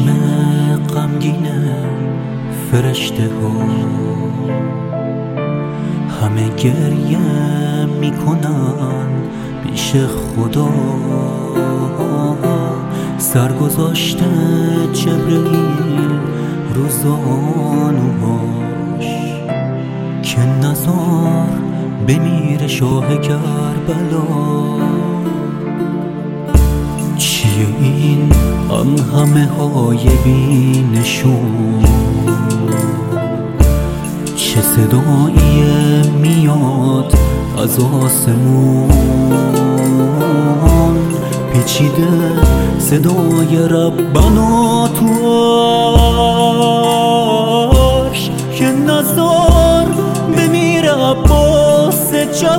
چشم غمگین فرشته ها همه گریه میکنن پیش خدا. سر گذاشته جبرئیل رو زانوهاش که نزار بمیره شاه کربلا. چیه این همه های بینشون؟ چه صدایی میاد از آسمون؟ پیچیده صدای ربنا تو عرش که نزار بمیره عباس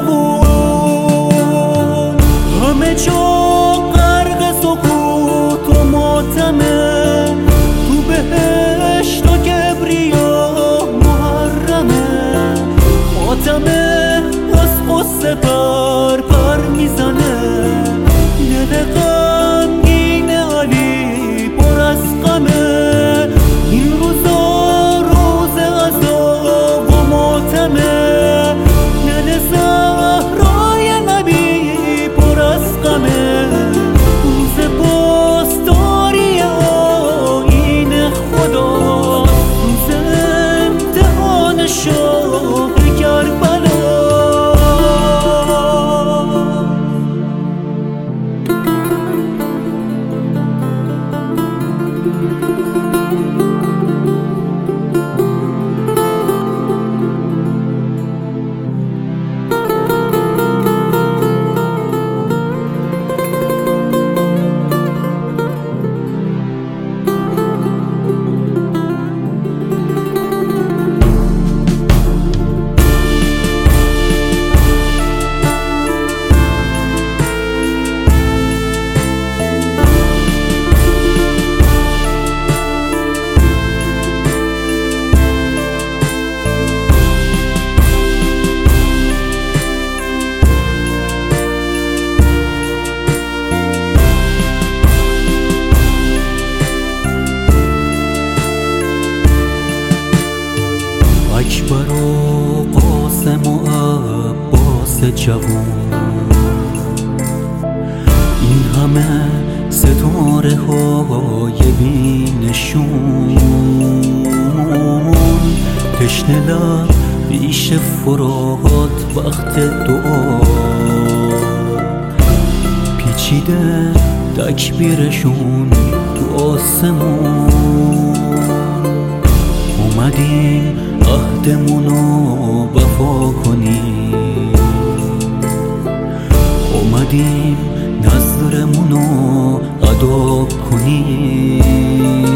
جوون. همه جا غرق سکوت و ماتمه، تو بهشت و کبریا محرمه. خاتمه از قصه پر میزنه، دل غمگین علی پر از غمه. این روزا روز عذاب و ماتمه، دل زهرای نبی پر از غمه. روز پاسداری آیین خدا، روز امتحان شاه کربلا. اکبر و قاسم و عباس جوون، این همه ستاره های بینشون. تشنه لب پیش فرات وقت دعا، پیچیده تکبیرشون تو آسمون. اومدیم عهدمونو وفا کنیم، اومدیم نظرمونو ادا کنیم.